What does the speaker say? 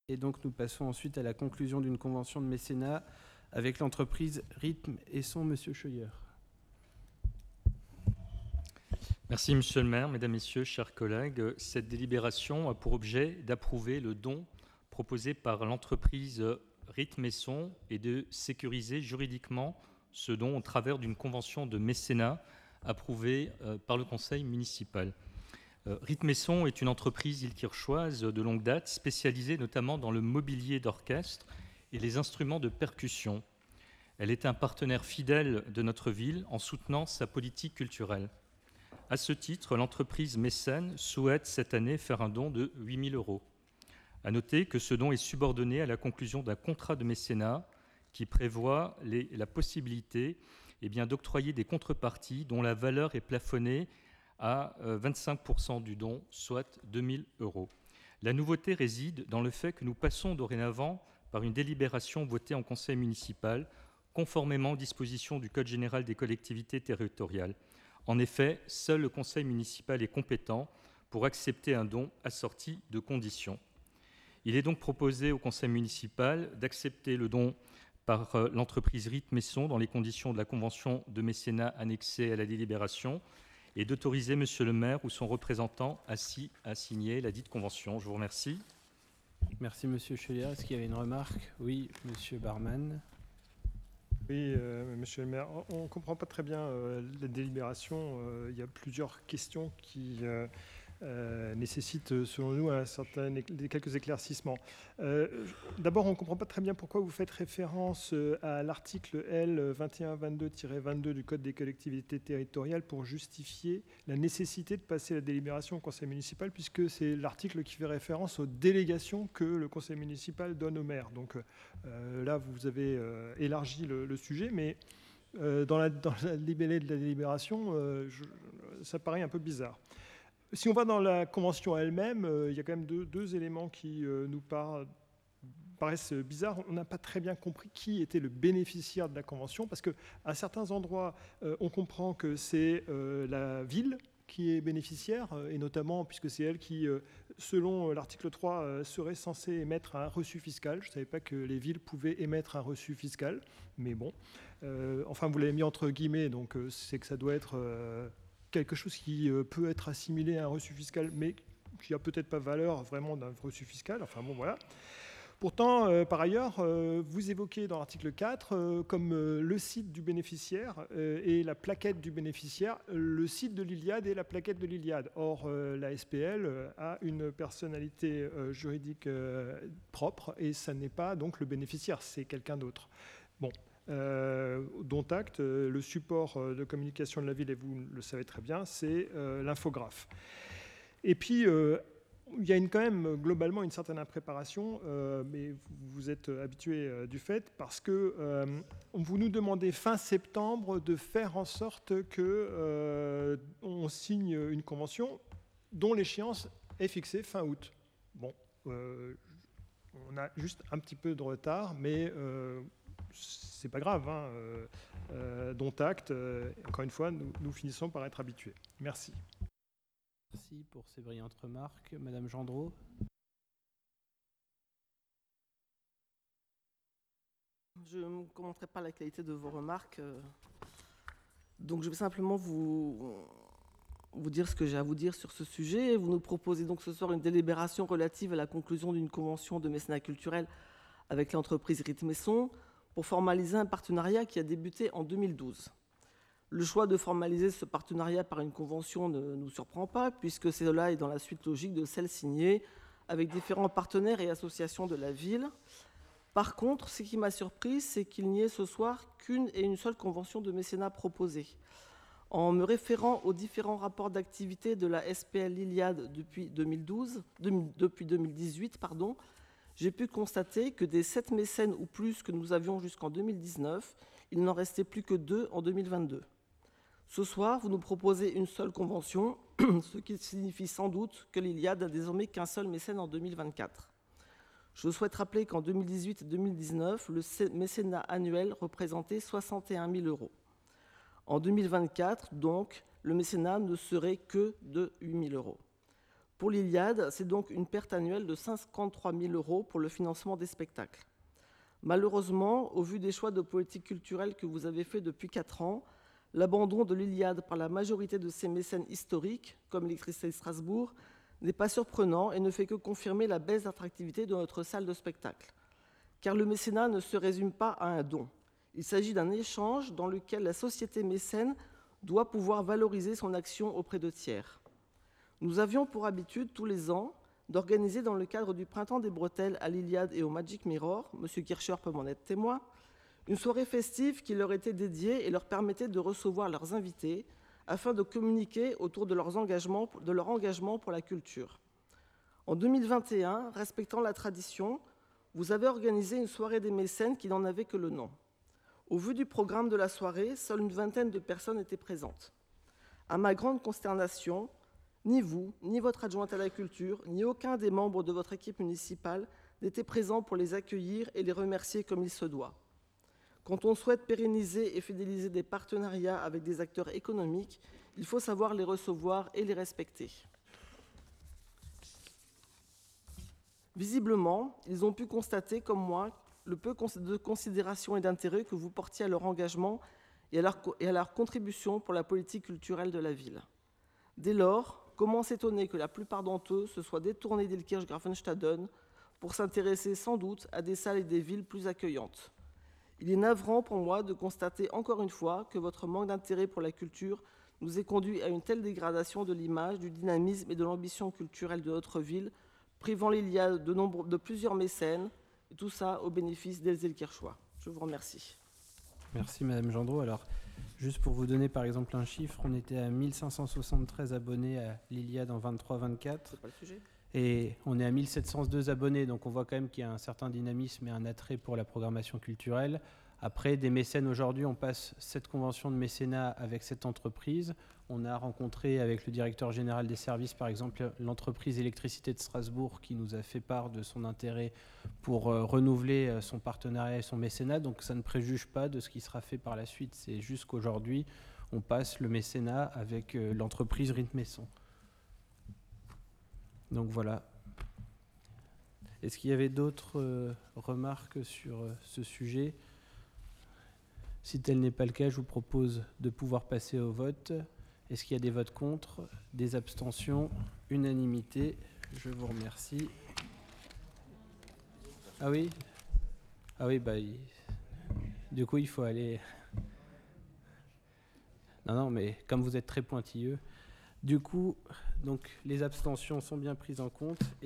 Et donc nous passons ensuite à la conclusion d'une convention de mécénat avec l'entreprise Rythme et Son, Monsieur Scheuer. Merci Monsieur le maire, mesdames, messieurs, chers collègues. Cette délibération a pour objet d'approuver le don proposé par l'entreprise Rythme et Son et de sécuriser juridiquement ce don au travers d'une convention de mécénat approuvée par le conseil municipal. Rythme et Son est une entreprise île-quirchoise de longue date, spécialisée notamment dans le mobilier d'orchestre et les instruments de percussion. Elle est un partenaire fidèle de notre ville en soutenant sa politique culturelle. À ce titre, l'entreprise mécène souhaite cette année faire un don de 8 000 €. À noter que ce don est subordonné à la conclusion d'un contrat de mécénat qui prévoit la possibilité d'octroyer des contreparties dont la valeur est plafonnée à 25% du don, soit 2 000 €. La nouveauté réside dans le fait que nous passons dorénavant par une délibération votée en conseil municipal, conformément aux dispositions du Code général des collectivités territoriales. En effet, seul le conseil municipal est compétent pour accepter un don assorti de conditions. Il est donc proposé au conseil municipal d'accepter le don par l'entreprise Rythme et Son dans les conditions de la convention de mécénat annexée à la délibération et d'autoriser Monsieur le maire ou son représentant à signer la dite convention. Je vous remercie. Merci Monsieur Scheuer. Est-ce qu'il y avait une remarque? Oui, Monsieur Barman. Oui, Monsieur le maire, on ne comprend pas très bien la délibération. Il y a plusieurs questions qui nécessitent, selon nous, quelques éclaircissements. D'abord, on ne comprend pas très bien pourquoi vous faites référence à l'article L 2122-22 du Code des collectivités territoriales pour justifier la nécessité de passer la délibération au conseil municipal, puisque c'est l'article qui fait référence aux délégations que le conseil municipal donne au maire. Donc là, vous avez élargi le sujet, mais dans la libellé de la délibération, ça paraît un peu bizarre. Si on va dans la convention elle-même, il y a quand même deux éléments qui nous paraissent bizarres. On n'a pas très bien compris qui était le bénéficiaire de la convention, parce qu'à certains endroits, on comprend que c'est la ville qui est bénéficiaire, et notamment puisque c'est elle qui, selon l'article 3, serait censée émettre un reçu fiscal. Je ne savais pas que les villes pouvaient émettre un reçu fiscal, mais bon. Enfin, vous l'avez mis entre guillemets, donc c'est que ça doit être quelque chose qui peut être assimilé à un reçu fiscal, mais qui n'a peut-être pas valeur vraiment d'un reçu fiscal. Enfin bon, voilà. Pourtant, par ailleurs, vous évoquez dans l'article 4, comme le site du bénéficiaire et la plaquette du bénéficiaire, le site de l'Iliade et la plaquette de l'Iliade. Or, la SPL a une personnalité juridique propre et ça n'est pas donc le bénéficiaire, c'est quelqu'un d'autre. Bon. Dont acte, le support de communication de la ville, et vous le savez très bien, c'est l'infographe. Et puis, il y a quand même globalement une certaine impréparation, mais vous êtes habitué du fait, parce que vous nous demandez fin septembre de faire en sorte qu'on signe une convention dont l'échéance est fixée fin août. Bon, on a juste un petit peu de retard, mais c'est pas grave, hein, dont acte. Encore une fois, nous finissons par être habitués. Merci. Merci pour ces brillantes remarques. Madame Gendreau. Je ne commenterai pas la qualité de vos remarques. Donc je vais simplement vous dire ce que j'ai à vous dire sur ce sujet. Vous nous proposez donc ce soir une délibération relative à la conclusion d'une convention de mécénat culturel avec l'entreprise Rythme et Son pour formaliser un partenariat qui a débuté en 2012. Le choix de formaliser ce partenariat par une convention ne nous surprend pas, puisque cela est dans la suite logique de celle signée avec différents partenaires et associations de la ville. Par contre, ce qui m'a surpris, c'est qu'il n'y ait ce soir qu'une et une seule convention de mécénat proposée. En me référant aux différents rapports d'activité de la SPL L'Iliade depuis 2018, j'ai pu constater que des 7 mécènes ou plus que nous avions jusqu'en 2019, il n'en restait plus que 2 en 2022. Ce soir, vous nous proposez une seule convention, ce qui signifie sans doute que l'Iliade n'a désormais qu'un seul mécène en 2024. Je souhaite rappeler qu'en 2018 et 2019, le mécénat annuel représentait 61 000 €. En 2024, donc, le mécénat ne serait que de 8 000 €. Pour l'Iliade, c'est donc une perte annuelle de 53 000 € pour le financement des spectacles. Malheureusement, au vu des choix de politique culturelle que vous avez faits depuis 4 ans, l'abandon de l'Iliade par la majorité de ses mécènes historiques, comme l'électricité de Strasbourg, n'est pas surprenant et ne fait que confirmer la baisse d'attractivité de notre salle de spectacle. Car le mécénat ne se résume pas à un don. Il s'agit d'un échange dans lequel la société mécène doit pouvoir valoriser son action auprès de tiers. Nous avions pour habitude, tous les ans, d'organiser dans le cadre du Printemps des Bretelles à l'Iliade et au Magic Mirror, M. Kircher peut m'en être témoin, une soirée festive qui leur était dédiée et leur permettait de recevoir leurs invités afin de communiquer autour de leur engagement pour la culture. En 2021, respectant la tradition, vous avez organisé une soirée des mécènes qui n'en avait que le nom. Au vu du programme de la soirée, seule une vingtaine de personnes étaient présentes. À ma grande consternation, ni vous, ni votre adjointe à la culture, ni aucun des membres de votre équipe municipale n'étaient présents pour les accueillir et les remercier comme il se doit. Quand on souhaite pérenniser et fidéliser des partenariats avec des acteurs économiques, il faut savoir les recevoir et les respecter. Visiblement, ils ont pu constater, comme moi, le peu de considération et d'intérêt que vous portiez à leur engagement et à leur contribution pour la politique culturelle de la ville. Dès lors, comment s'étonner que la plupart d'entre eux se soient détournés d'Ilkirch-Grafenstaden pour s'intéresser sans doute à des salles et des villes plus accueillantes. Il est navrant pour moi de constater encore une fois que votre manque d'intérêt pour la culture nous ait conduit à une telle dégradation de l'image, du dynamisme et de l'ambition culturelle de notre ville, privant l'Iliade de plusieurs mécènes, et tout ça au bénéfice d'Else Kirchois. Je vous remercie. Merci Madame Gendreau. Alors, juste pour vous donner par exemple un chiffre, on était à 1573 abonnés à l'Iliade en 23-24. C'est pas le sujet. Et on est à 1702 abonnés, donc on voit quand même qu'il y a un certain dynamisme et un attrait pour la programmation culturelle. Après, des mécènes aujourd'hui, on passe cette convention de mécénat avec cette entreprise. On a rencontré avec le directeur général des services, par exemple, l'entreprise Électricité de Strasbourg qui nous a fait part de son intérêt pour renouveler son partenariat et son mécénat. Donc ça ne préjuge pas de ce qui sera fait par la suite. C'est juste qu'aujourd'hui, on passe le mécénat avec l'entreprise Rythme et Son. Donc voilà. Est-ce qu'il y avait d'autres remarques sur ce sujet ? Si tel n'est pas le cas, je vous propose de pouvoir passer au vote. Est-ce qu'il y a des votes contre, des abstentions, unanimité? Je vous remercie. Ah oui, bah, du coup, il faut aller... Non, mais comme vous êtes très pointilleux, du coup, donc, les abstentions sont bien prises en compte.